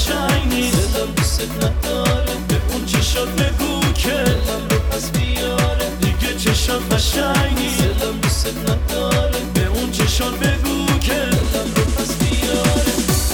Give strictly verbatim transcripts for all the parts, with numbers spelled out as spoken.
قشنگ نیست، دلم دوست نداره. به اون چشات بگو که دلم رو پس بیاره. دیگه چشات قشنگ نیست، دلم دوست نداره. به اون چشات بگو که دلم رو پس بیاره.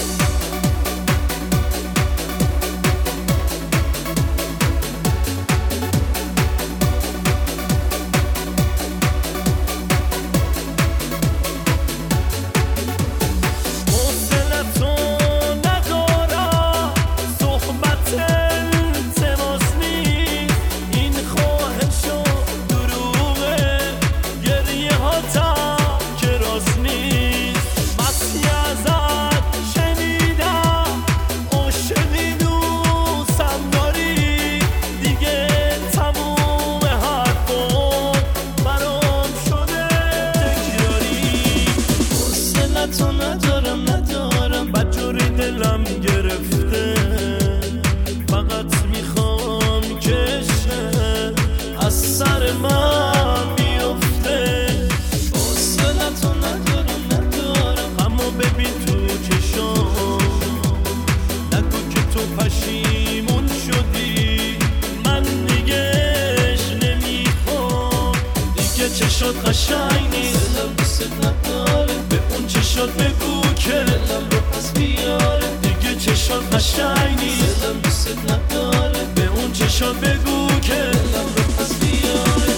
تو ندارم ندارم بدجوری دلم گرفته. فقط میخوام که از سر من بیفته. حوصله تو ندارم ندارم اما ببین تو چشام. نگو که تو پشیمون شدی، من دیگهش نمیخوام. دیگه چشات قشنگ نیست، دلم دوست نداره. چشات بگو که دلم رو پس بیاره. دیگه چشات قشنگ نیست، دلم دوست نداره. به اون چشات بگو که دلم رو پس بیاره.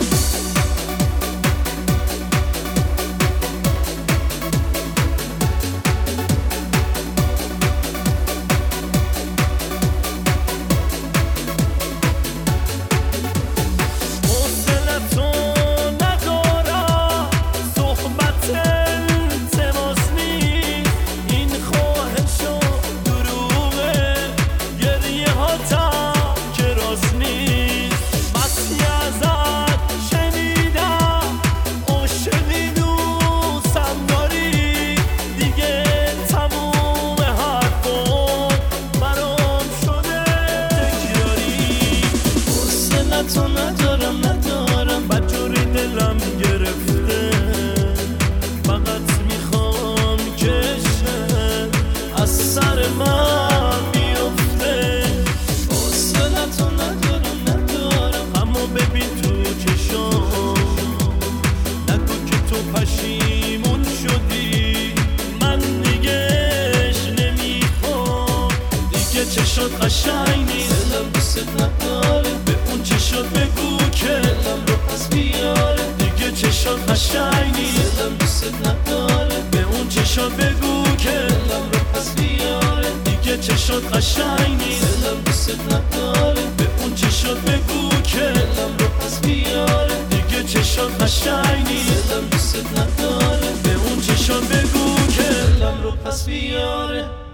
تو ندارم ندارم بدجوری دلم گرفته. فقط میخوام که از سر من بیفته. حوصله تو ندارم ندارم اما ببین تو چشام. نگو که تو پشیمون شدی، من دیگهش نمیخوام. دیگه چشات قشنگ نیست، دلم دوست نداره. چشات بگو که دلم رو پس بیاره. دیگه چشات قشنگ نیست، دلم دوست نداره. به اون چشات بگو که دلم رو پس بیاره. دیگه چشات قشنگ نیست، دلم دوست نداره. به اون چشات بگو که دلم رو پس بیاره. دیگه چشات قشنگ نیست، دلم دوست نداره. به اون چشات بگو که دلم رو پس بیاره.